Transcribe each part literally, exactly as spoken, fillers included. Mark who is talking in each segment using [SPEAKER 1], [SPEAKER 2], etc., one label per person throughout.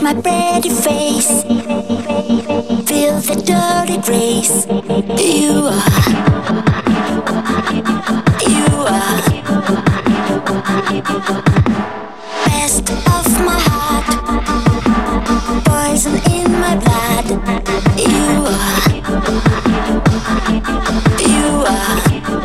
[SPEAKER 1] my pretty face, feel the dirty grace. You are, you are best of my heart, poison in my blood. You are, you are.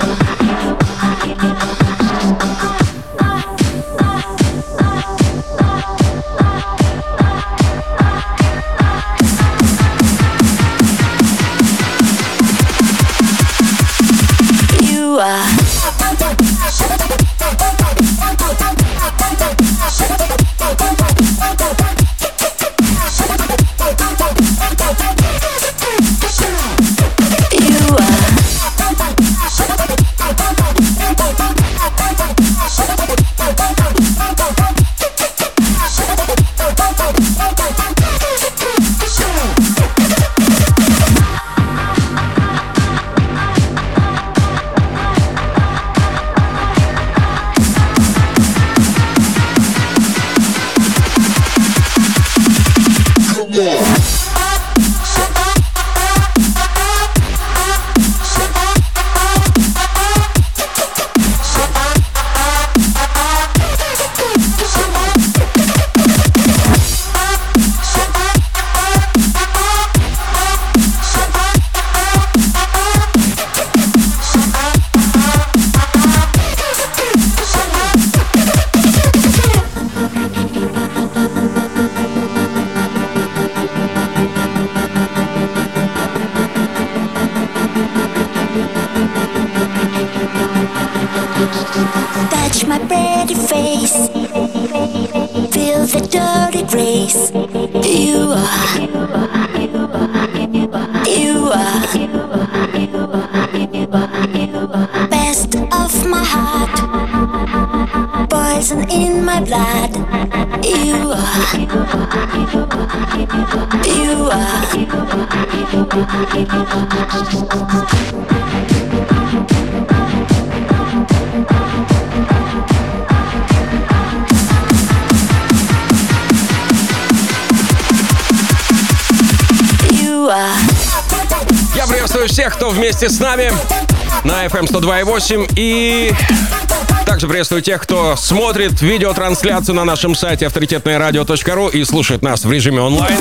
[SPEAKER 1] Touch my pretty face, feel the dirty grace. You are, you are best of my heart, poison in my blood. You are, you are.
[SPEAKER 2] Я приветствую всех, кто вместе с нами на эф эм сто два и восемь. И также приветствую тех, кто смотрит видеотрансляцию на нашем сайте авторитетное радио точка ру и слушает нас в режиме онлайн.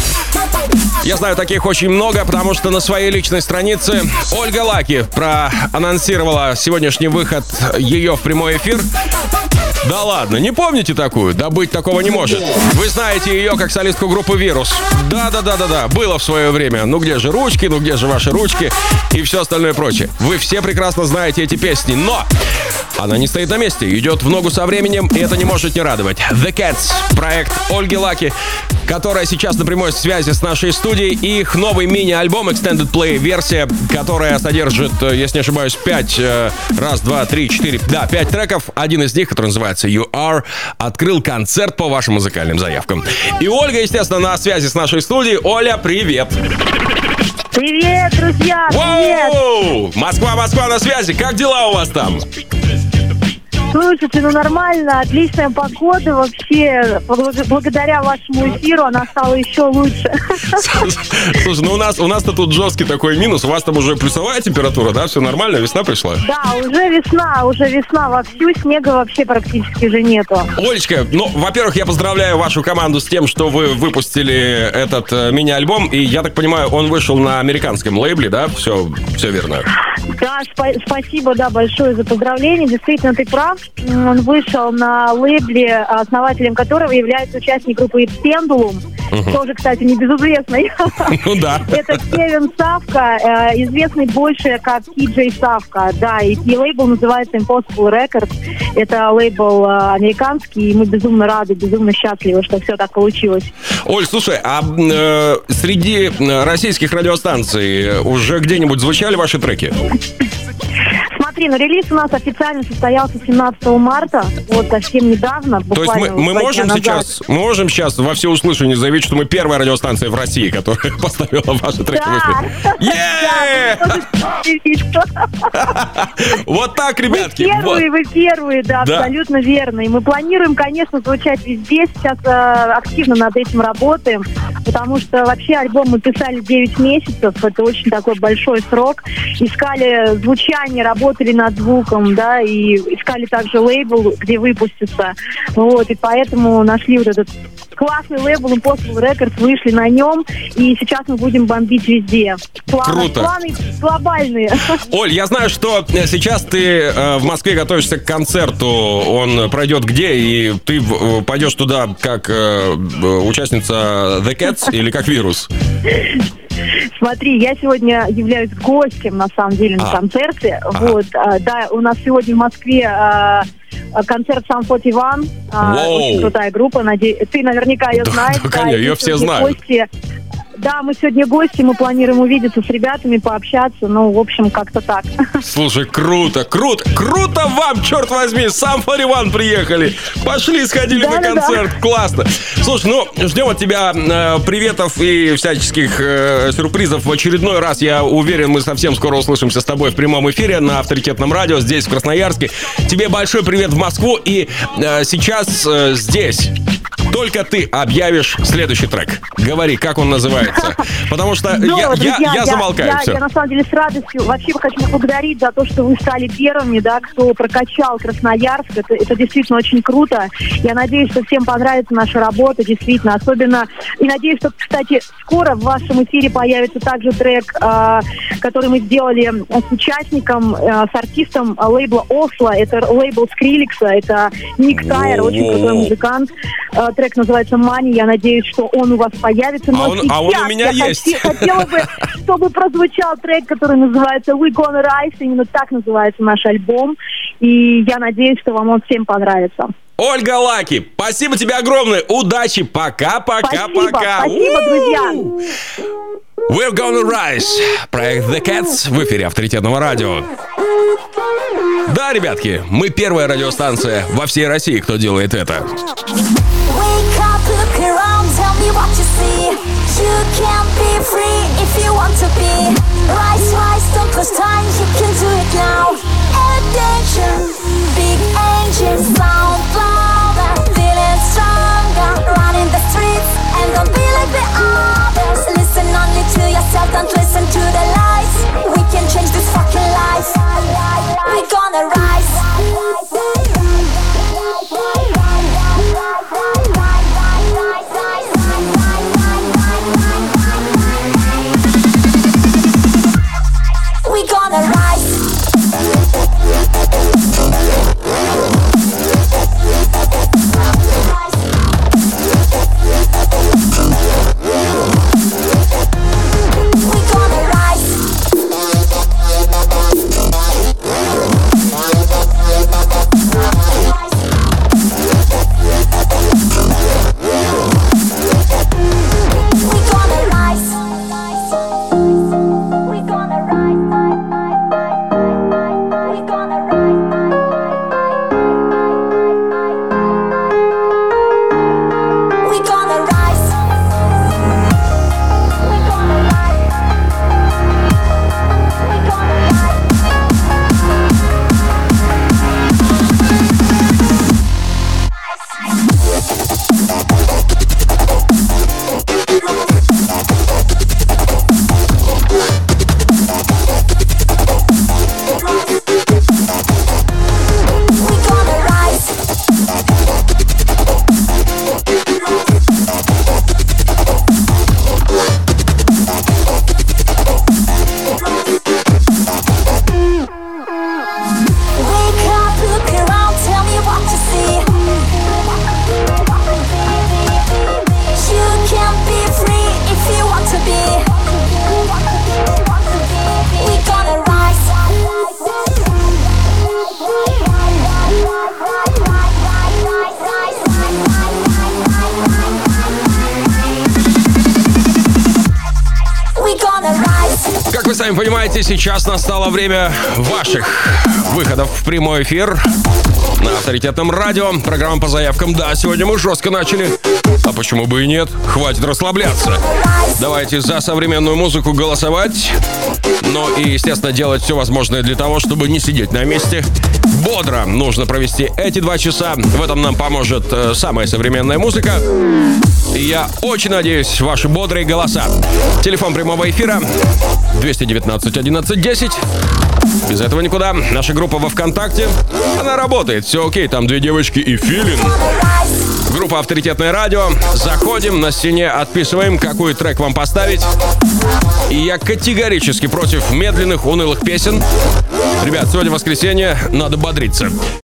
[SPEAKER 2] Я знаю, таких очень много, потому что на своей личной странице Ольга Лаки проанонсировала сегодняшний выход ее в прямой эфир. Да ладно, не помните такую? Да быть такого не может. Вы знаете ее как солистку группы «Вирус». Да-да-да-да-да, было в свое время. Ну где же ручки, ну где же ваши ручки и все остальное прочее. Вы все прекрасно знаете эти песни, но она не стоит на месте, идет в ногу со временем, и это не может не радовать. The Cats, проект Ольги Лаки, которая сейчас на прямой связи с нашей студией, и их новый мини-альбом Extended Play версия, которая содержит, если не ошибаюсь, пять, раз, два, три, четыре, да, пять треков. Один из них, который называется You Are, открыл концерт по вашим музыкальным заявкам. И Ольга, естественно, на связи с нашей студией. Оля, привет!
[SPEAKER 3] Привет, друзья!
[SPEAKER 2] Привет! Москва, Москва на связи. Как дела у вас там?
[SPEAKER 3] Слушайте, ну нормально, отличная погода вообще. Благодаря вашему эфиру она стала еще лучше.
[SPEAKER 2] Слушай, ну у нас у нас-то тут жесткий такой минус. У вас там уже плюсовая температура, да? Все нормально? Весна пришла?
[SPEAKER 3] Да, уже весна, уже весна вовсю. Снега вообще практически же нету.
[SPEAKER 2] Олечка, ну, во-первых, я поздравляю вашу команду с тем, что вы выпустили этот э, мини-альбом. И, я так понимаю, он вышел на американском лейбле, да? Все, все верно.
[SPEAKER 3] Да, спа- спасибо, да, большое за поздравление. Действительно, ты прав. Он вышел на лейбле, основателем которого является участник группы «Пендулум». Uh-huh. Тоже, кстати, небезызвестный.
[SPEAKER 2] Ну да.
[SPEAKER 3] Это Кевин Савка, известный больше как Кей-Джей Савка. Да, и, и лейбл называется Impossible Records. Это лейбл американский, и мы безумно рады, безумно счастливы, что все так получилось.
[SPEAKER 2] Оль, слушай, а э, среди российских радиостанций уже где-нибудь звучали ваши треки?
[SPEAKER 3] Смотри, смотри, ну релиз у нас официально состоялся семнадцатого марта, вот совсем недавно.
[SPEAKER 2] То есть мы, мы можем сейчас, мы можем сейчас во всеуслышание заявить, что мы первая радиостанция в России, которая поставила ваши треки в эфир. Вот так, ребятки.
[SPEAKER 3] Вы первые, вы первые, да, абсолютно верно. И мы планируем, конечно, звучать везде. Сейчас активно над этим работаем, потому что вообще альбом мы писали девять месяцев. Это очень такой большой срок. Искали звучание, работали над звуком, да, и искали также лейбл, где выпустится. Вот, и поэтому нашли вот этот классный лейбл Impossible Records, вышли на нем, и сейчас мы будем бомбить везде. Планы,
[SPEAKER 2] Круто.
[SPEAKER 3] Планы глобальные.
[SPEAKER 2] Оль, я знаю, что сейчас ты э, в Москве готовишься к концерту. Он пройдет где? И ты э, пойдешь туда как э, участница The Cats или как Вирус?
[SPEAKER 3] Смотри, я сегодня являюсь гостем, на самом деле, на а. концерте. Ага. Вот, а, да, у нас сегодня в Москве а, концерт Сам сорок один. А, очень крутая группа. Надеюсь, ты наверняка ее
[SPEAKER 2] да,
[SPEAKER 3] знаешь.
[SPEAKER 2] Да, конечно, ее все знают.
[SPEAKER 3] Гости. Да, мы сегодня гости, мы планируем увидеться с ребятами, пообщаться, ну, в общем, как-то так.
[SPEAKER 2] Слушай, круто, круто, круто вам, черт возьми, Сам сорок один приехали, пошли, сходили да, на концерт, да. Классно. Слушай, ну, ждем от тебя э, приветов и всяческих э, сюрпризов в очередной раз. Я уверен, мы совсем скоро услышимся с тобой в прямом эфире на авторитетном радио здесь, в Красноярске. Тебе большой привет в Москву, и э, сейчас э, здесь только ты объявишь следующий трек. Говори, как он называется. Потому что
[SPEAKER 3] ну,
[SPEAKER 2] я,
[SPEAKER 3] друзья,
[SPEAKER 2] я, я,
[SPEAKER 3] я
[SPEAKER 2] замолкаю.
[SPEAKER 3] Я,
[SPEAKER 2] все.
[SPEAKER 3] я на самом деле с радостью вообще хочу поблагодарить за то, что вы стали первыми, да, кто прокачал Красноярск. Это, это действительно очень круто. Я надеюсь, что всем понравится наша работа, действительно. Особенно, и надеюсь, что, кстати, скоро в вашем эфире появится также трек, э, который мы сделали с участником, э, с артистом лейбла Осло. Это лейбл Скриликса, это Ник Тайер, очень крутой музыкант. Э, трек называется «Money». Я надеюсь, что он у вас появится. Но
[SPEAKER 2] а, он, а он у меня
[SPEAKER 3] я
[SPEAKER 2] есть.
[SPEAKER 3] Хоти, хотела бы, чтобы прозвучал трек, который называется «We Gonna Rise». Именно так называется наш альбом. И я надеюсь, что вам он всем понравится.
[SPEAKER 2] Ольга Лаки, спасибо тебе огромное. Удачи. Пока-пока-пока.
[SPEAKER 3] Спасибо, спасибо, друзья.
[SPEAKER 2] We're Gonna Rise. Проект The Cats в эфире авторитетного радио. Да, ребятки, мы первая радиостанция во всей России, кто делает это.
[SPEAKER 1] Wake up, look around, tell me what you see. You can be free if you want to be. Rise, rise, don't lose time, you can do it now. Attention, big engine sound louder, feeling stronger, running the streets and don't be like the others. Listen only to yourself, don't listen to the lies. We can change this fucking life. We're gonna rise. We gonna rise.
[SPEAKER 2] вы сами понимаете, сейчас настало время ваших выходов в прямой эфир на авторитетном радио. Программа по заявкам. Да, сегодня мы жестко начали. А почему бы и нет? Хватит расслабляться. Давайте за современную музыку голосовать. Ну и, естественно, делать все возможное для того, чтобы не сидеть на месте. Бодро нужно провести эти два часа. В этом нам поможет э, самая современная музыка. И я очень надеюсь, ваши бодрые голоса. Телефон прямого эфира двести девятнадцать одиннадцать десять. Без этого никуда. Наша группа во ВКонтакте. Она работает, все окей. Там две девочки и филин. Группа «Авторитетное радио». Заходим, на стене отписываем, какой трек вам поставить. И я категорически против медленных, унылых песен. Ребят, сегодня воскресенье, надо бодриться.